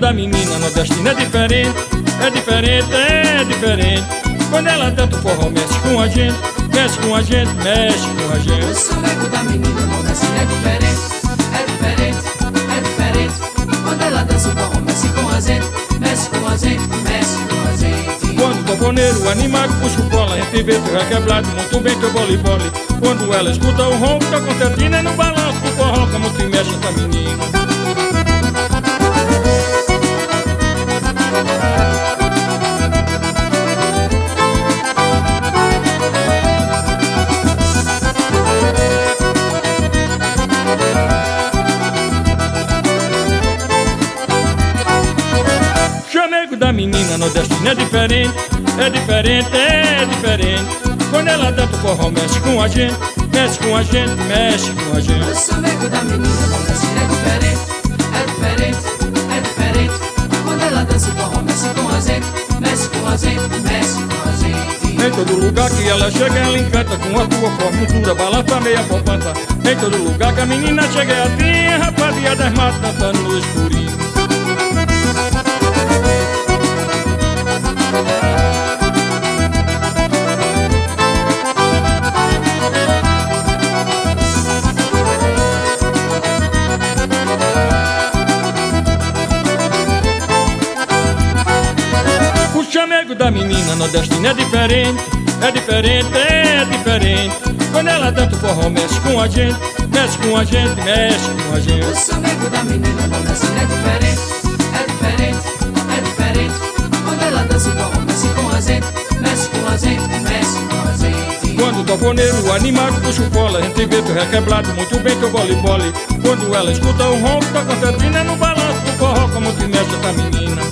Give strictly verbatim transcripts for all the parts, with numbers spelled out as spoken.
da menina nordestina é diferente, é diferente, é diferente. Quando ela dança o forró, mexe com a gente, mexe com a gente, mexe com a gente. O soneco da menina nordestina é diferente, é diferente, é diferente. Quando ela dança o forró, mexe com a gente, mexe com a gente, mexe com a gente. Quando o toponeiro animado puxa o cola, a gente vê teu requebrado, muito bem teu vole-vole. Quando ela escuta o ronco da concertina, no balanço do forró, como se mexe essa menina. Chamego da menina nordestina é diferente, é diferente, é diferente. Quando ela dança o forró, mexe com a gente, mexe com a gente, mexe com a gente. O soneco da menina nordestina é diferente, é diferente, é diferente. Quando ela dança o forró, mexe com a gente, mexe com a gente, mexe com a gente. Em todo lugar que ela chega, ela encanta com a tua formosura, balança meia popanta. Em todo lugar que a menina chega é assim, rapaziada armada dançando no escurinho. O chamego da menina nordestina é diferente, é diferente, é diferente. Quando ela dança o forró, mexe com a gente, mexe com a gente, mexe com a gente. O soneco da menina nordestina é diferente, é diferente, é diferente. Quando ela dança o forró, mexe com a gente, mexe com a gente, mexe com a gente. Quando o toponeiro animado puxa o cola, a gente vê teu requebrado, muito bem teu vole-vole. Quando ela escuta o ronco da concertina, no balanço do forró, como se mexe essa menina.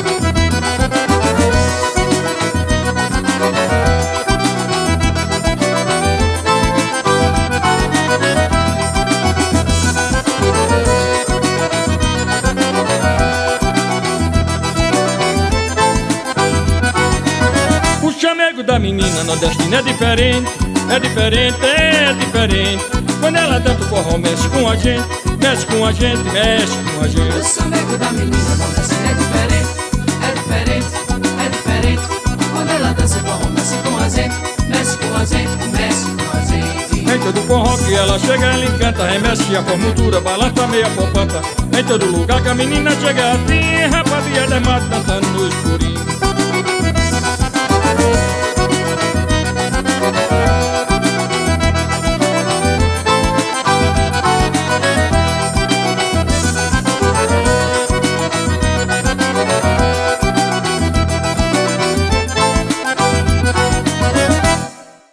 O chamego da menina nordestina é diferente, é diferente, é diferente. Quando ela dança o forró, mexe com a gente, mexe com a gente, mexe com a O gente. soneco da menina nordestina é diferente, é diferente, é diferente. Quando ela dança o forró, mexe com a gente, mexe com a gente, mexe com a gente. Em todo forró que ela chega, ela encanta, remexe a formosura, balança meia popanta. Em todo lugar que a menina chega assim, rapaziada armada dançando no escurinho.